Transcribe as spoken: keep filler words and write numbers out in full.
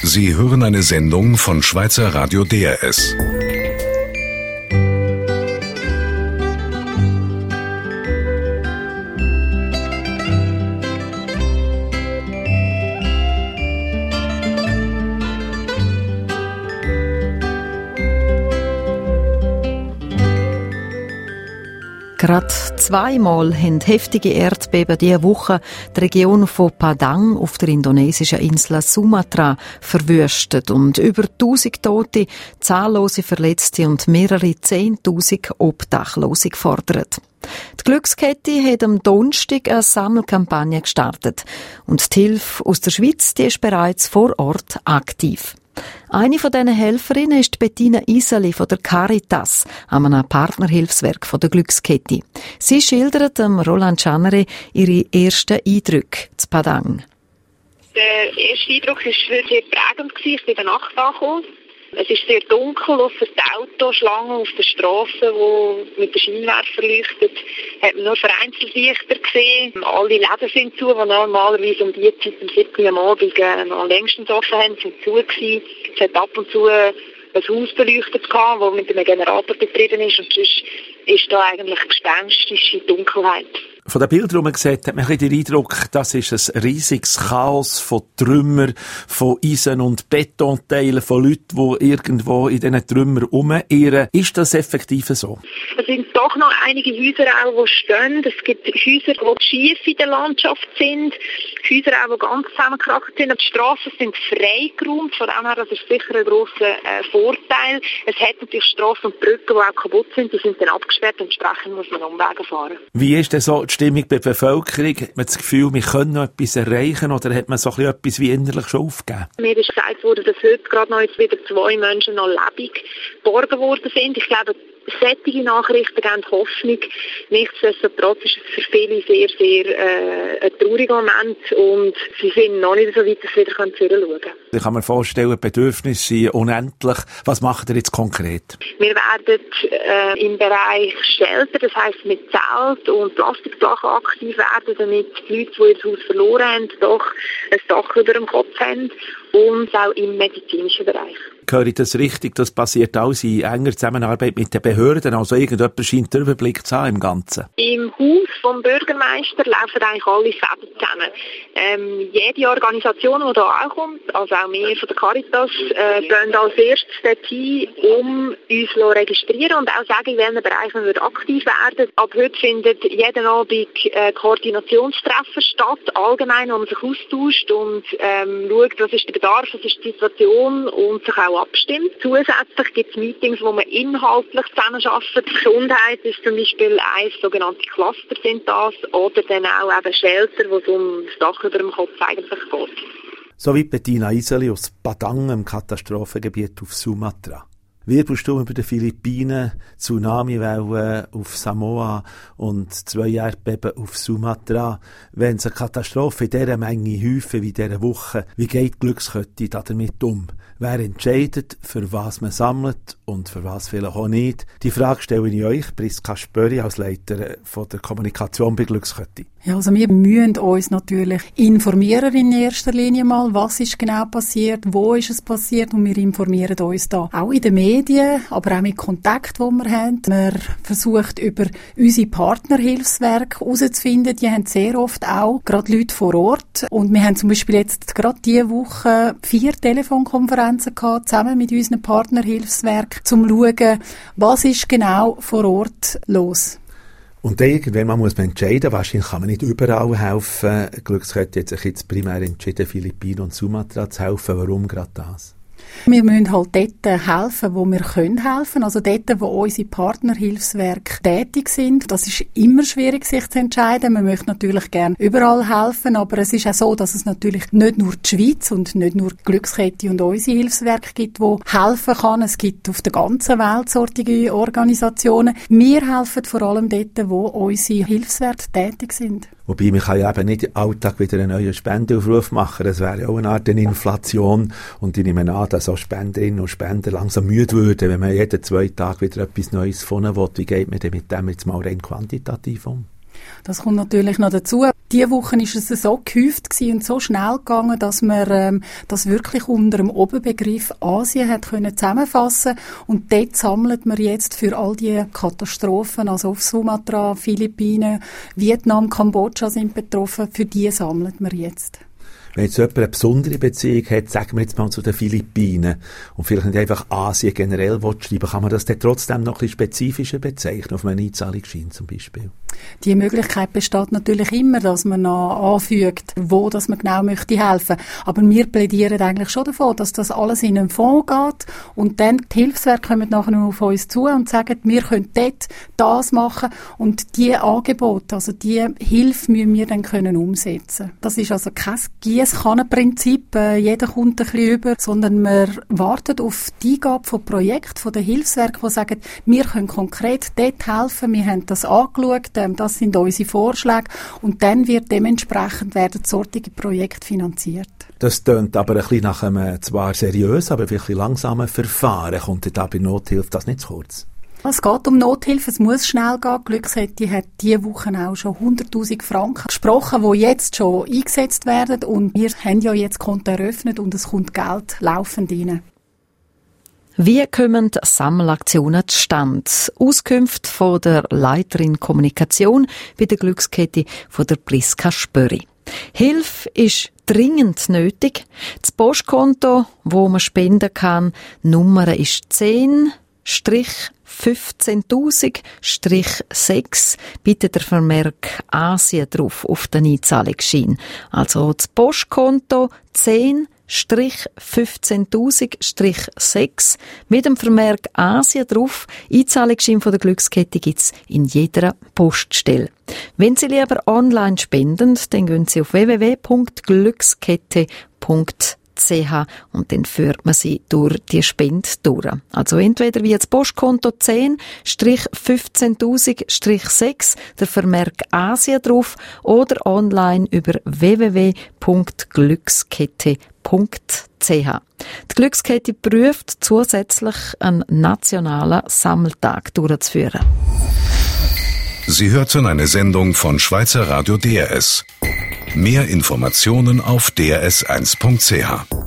Sie hören eine Sendung von Schweizer Radio D R S. Gerade zweimal haben heftige Erdbeben diese Woche die Region von Padang auf der indonesischen Insel Sumatra verwüstet und über tausend Tote, zahllose Verletzte und mehrere Zehntausend Obdachlose gefordert. Die Glückskette hat am Donnerstag eine Sammelkampagne gestartet und die Hilfe aus der Schweiz die ist bereits vor Ort aktiv. Eine von diesen Helferinnen ist Bettina Iseli von der Caritas, einem Partnerhilfswerk von der Glückskette. Sie schildert dem Roland Schanere ihre ersten Eindrücke zu Padang. Der erste Eindruck war sehr prägend. Ich bin in der Nacht angekommen. Es ist sehr dunkel, ausser die Autoschlangen auf der Strasse, die mit den Scheinwerfern leuchtet, hat man nur vereinzelt Lichter gesehen. Alle Läden sind zu, die normalerweise um die Zeit, um sieben Uhr am Abend, äh, noch längstens offen haben, sind zu gewesen. Es hat ab und zu ein Haus beleuchtet gehabt, das mit einem Generator betrieben ist, und sonst ist da eigentlich gespenstische Dunkelheit. Von den Bildern, die man sieht, hat man den Eindruck, das ist ein riesiges Chaos von Trümmern, von Eisen- und Betonteilen, von Leuten, die irgendwo in diesen Trümmern rumirren. Ist das effektiv so? Es sind doch noch einige Häuser, auch, die stehen. Es gibt Häuser, die schief in der Landschaft sind, Häuser, auch, die ganz zusammengekracht sind. Die Strassen sind freigeräumt, von dem her, das ist sicher ein grosser äh, Vorteil. Es hat natürlich Strassen und Brücken, die auch kaputt sind, die sind dann abgesperrt, entsprechend muss man Umwege fahren. Wie ist denn so die Stimmung bei der Bevölkerung? Hat man das Gefühl, wir können noch etwas erreichen, oder hat man so etwas wie innerlich schon aufgegeben? Mir ist gesagt worden, dass heute gerade noch jetzt wieder zwei Menschen noch lebendig geborgen worden sind. Ich glaube, solche Nachrichten geben Hoffnung. Nichtsdestotrotz ist es für viele sehr, sehr äh, ein trauriger Moment und sie sind noch nicht so weit, dass sie wieder zurückschauen können. Ich kann mir vorstellen, die Bedürfnisse sind unendlich. Was macht ihr jetzt konkret? Wir werden äh, im Bereich Shelter, das heisst mit Zelt und Plastikflachen aktiv werden, damit die Leute, die ihr Haus verloren haben, doch ein Dach über dem Kopf haben, und auch im medizinischen Bereich. Höre ich das richtig? Das passiert alles in enger Zusammenarbeit mit den Behörden? Also irgendjemand scheint den Überblick zu haben im Ganzen. Im Haus vom Bürgermeister laufen eigentlich alle Fäden zusammen. Ähm, jede Organisation, die da auch kommt, also auch wir von der Caritas, äh, gehen als erstes dorthin, um uns zu registrieren und auch sagen, in welchen Bereichen wir aktiv werden. Ab heute findet jeden Abend äh, Koordinationstreffen statt, allgemein, wo man sich austauscht und ähm, schaut, was ist der Bedarf, was ist die Situation und sich auch abstimmt. Zusätzlich gibt es Meetings, wo man inhaltlich zusammenarbeitet. Gesundheit ist zum Beispiel ein sogenannte Cluster sind das, oder dann auch eben Shelter, wo es um das Dach über dem Kopf eigentlich geht. So wie Bettina Iseli aus Padang, im Katastrophengebiet auf Sumatra. Wirbelst du über den Philippinen, Tsunamiwellen auf Samoa und zwei Erdbeben auf Sumatra? Wenn es eine Katastrophe in dieser Menge häufen wie in dieser Woche, wie geht die Glückskette damit um? Wer entscheidet, für was man sammelt und für was vielleicht auch nicht? Die Frage stelle ich euch, Priska Spöri, als Leiter von der Kommunikation bei Glückskette. Ja, also wir müssen uns natürlich informieren in erster Linie mal, was ist genau passiert, wo ist es passiert, und wir informieren uns da auch in den Medien, aber auch mit Kontakt, die wir haben. Wir versuchen über unsere Partnerhilfswerke herauszufinden, die haben sehr oft auch gerade Leute vor Ort, und wir haben zum Beispiel jetzt gerade diese Woche vier Telefonkonferenzen gehabt, zusammen mit unseren Partnerhilfswerken, um zu schauen, was ist genau vor Ort los. Und irgendwann man muss man entscheiden, wahrscheinlich kann man nicht überall helfen. Glückskette hat sich jetzt primär entschieden, Philippinen und Sumatra zu helfen. Warum gerade das? Wir müssen halt dort helfen, wo wir können helfen. Also dort, wo unsere Partnerhilfswerke tätig sind. Das ist immer schwierig, sich zu entscheiden. Man möchte natürlich gerne überall helfen, aber es ist auch so, dass es natürlich nicht nur die Schweiz und nicht nur die Glückskette und unsere Hilfswerke gibt, die helfen kann. Es gibt auf der ganzen Welt solche Organisationen. Wir helfen vor allem dort, wo unsere Hilfswerke tätig sind. Wobei, man kann ja eben nicht im Alltag wieder einen neuen Spendenaufruf machen. Das wäre ja auch eine Art eine Inflation. Und ich nehme an, dass auch Spenderinnen und Spender langsam müde würden, wenn man jeden zwei Tage wieder etwas Neues gefunden will. Wie geht man denn mit dem jetzt mal rein quantitativ um? Das kommt natürlich noch dazu. Diese Woche ist es so gehäuft gewesen und so schnell gegangen, dass man ähm, das wirklich unter dem Oberbegriff Asien hat können zusammenfassen. Und dort sammelt man jetzt für all die Katastrophen, also auf Sumatra, Philippinen, Vietnam, Kambodscha sind betroffen, für die sammelt man jetzt. Wenn jetzt jemand eine besondere Beziehung hat, sagen wir jetzt mal zu den Philippinen und vielleicht nicht einfach Asien generell schreiben, kann man das dann trotzdem noch ein bisschen spezifischer bezeichnen, auf einen Einzahlungsschein zum Beispiel? Die Möglichkeit besteht natürlich immer, dass man noch anfügt, wo dass man genau möchte helfen. Aber wir plädieren eigentlich schon davon, dass das alles in einen Fonds geht und dann die Hilfswerke kommen nachher noch auf uns zu und sagen, wir können dort das machen und die Angebote, also die Hilfe müssen wir dann können umsetzen. Das ist also kein Giesskannenprinzip, äh, jeder kommt ein bisschen über, sondern wir warten auf die Eingabe von Projekten, von den Hilfswerken, die sagen, wir können konkret dort helfen, wir haben das angeschaut, das sind unsere Vorschläge und dann wird dementsprechend werden solche Projekte finanziert. Das tönt aber ein bisschen nach einem zwar seriös, aber vielleicht ein langsamen Verfahren. Kommt da bei Nothilfe das nicht zu kurz? Es geht um Nothilfe, es muss schnell gehen. Glückshätte hat diese Woche auch schon hunderttausend Franken gesprochen, die jetzt schon eingesetzt werden und wir haben ja jetzt Konten eröffnet und es kommt Geld laufend rein. Wie kommen Sammelaktionen zustande? Auskünfte von der Leiterin Kommunikation bei der Glückskette von der Priska Spöri. Hilfe ist dringend nötig. Das Postkonto, wo man spenden kann, Nummer ist zehn fünfzehntausend sechs. Bitte der Vermerk Asien drauf auf den Einzahlungsschein. Also das Postkonto zehn fünfzehntausend sechs mit dem Vermerk Asien drauf. Einzahlungsschein von der Glückskette gibt's in jeder Poststelle. Wenn Sie lieber online spenden, dann gehen Sie auf w w w punkt glückskette punkt c h und dann führt man sie durch die Spende durch. Also entweder wie das Postkonto zehn fünfzehntausend sechs, der Vermerk Asien drauf, oder online über w w w punkt glückskette punkt c h. Die Glückskette prüft zusätzlich einen nationalen Sammeltag durchzuführen. Sie hörten eine Sendung von Schweizer Radio D R S. Mehr Informationen auf d r s eins punkt c h.